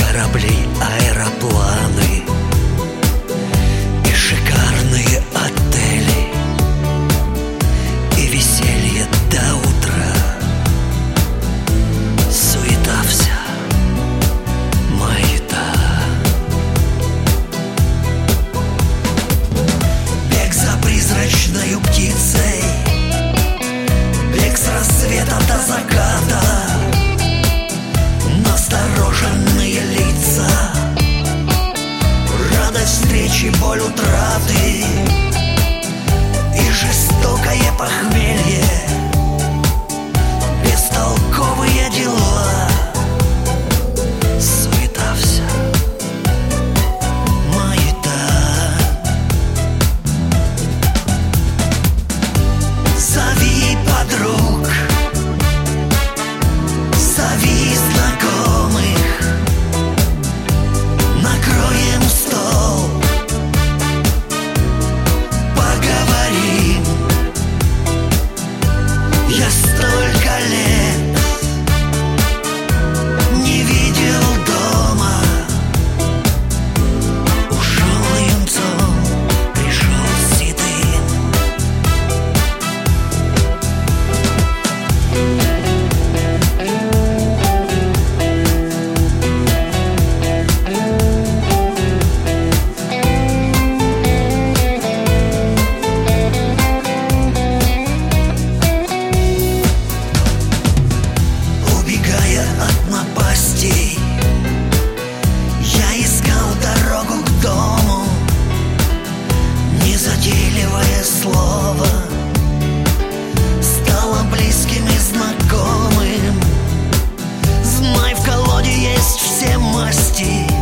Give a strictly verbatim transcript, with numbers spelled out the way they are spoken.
корабли, аэропланы и шикарные отели, и веселье до утра. Суета вся, маята. Бег за призрачною птицей, бег с рассвета до заката. Настороженные лица, радость встречи, боль утраты и жестокое похмелье, бестолковые дела. Суета вся, маята. Зови подруг, зови знакомых, накроем стол, поговорим. Я столько лет не видел дома. Ушел юнцом, пришел седым. Убегая от напастей, я искал дорогу к дому. Незатейливое слово стало близким и знакомым. Змей в колоде есть все масти,